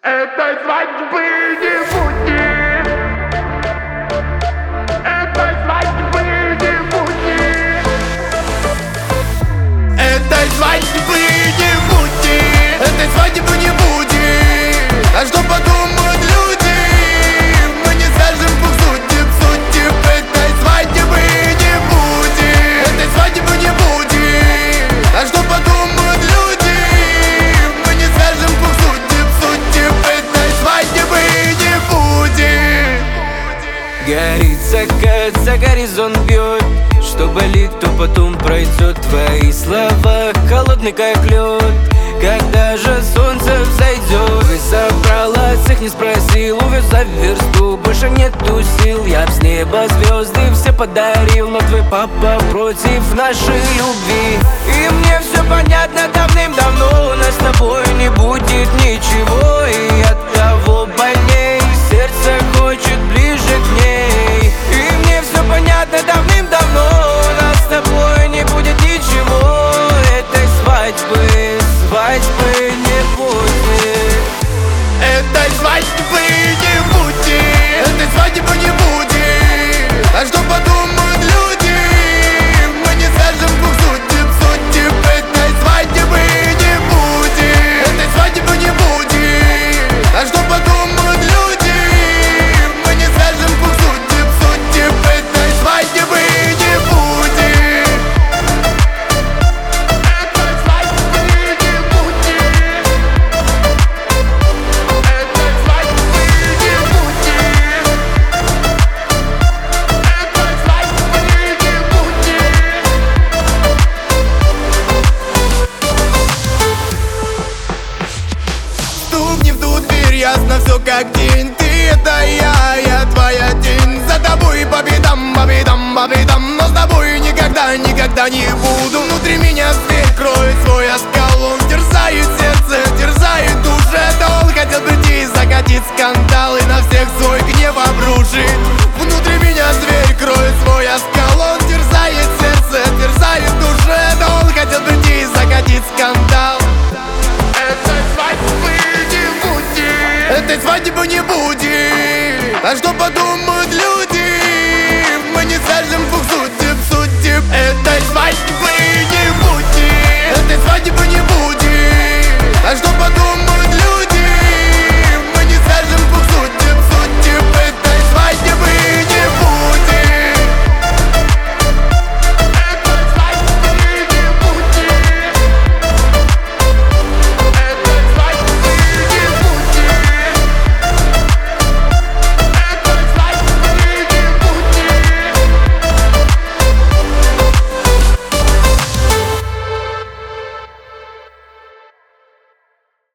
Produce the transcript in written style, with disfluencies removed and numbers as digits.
Этой свадьбы не будет. Этой свадьбы не будет. Этой свадьбы не будет. Этой свадьбы не будет. А что подумают люди? Мы не свяжем двух судеб, судеб. Этой свадьбы не будет. Этой свадьбы не будет. А что подумают люди? Мы не свяжем двух судеб, судеб. Этой свадьбы не будет. Горит закат, за горизонт бьет. Что болит, то потом пройдет. Твои слова холодный как лед. Когда же солнце взойдет? Ты собрала всех, не спросил. Увез за версту, больше нету сил. Я б с неба звезды все подарил, но твой папа против нашей любви. И мне все понятно давным-давно. У нас с тобой не будет ничего. И от того больней сердце хочет ближе к ней. И мне все понятно давным-давно. У нас с тобой не будет ничего. Этой свадьбы не будет. Этой свадьбы не будет. Этой свадьбы не будет. А что подумают люди? Мы не свяжем двух судеб, судеб. Этой свадьбы не будет. Этой свадьбы не будет. А что подумают люди? Мы не свяжем двух судеб, судеб. Этой свадьбы не будет. Этой свадьбы не будет. Этой свадьбы не будет. Этой свадьбы не будет. Стукни в ту дверь, ясно все как день. Ты это я твоя тень. За тобой по бедам, по бедам, по бедам. Но с тобой никогда, никогда не буду. Внутри меня зверь кроет свой оскал. Он терзает сердце, терзает душе. Он хотел прийти и закатить скандал и на всех свой гнев обрушить. Внутри меня зверь кроет свой оскал. Он терзает сердце, терзает душе. Он хотел прийти и закатить скандал. Этой свадьбы не будет. Этой свадьбы не будет. А что подумают люди? Мы не свяжем двух судеб, судеб. Этой свадьбы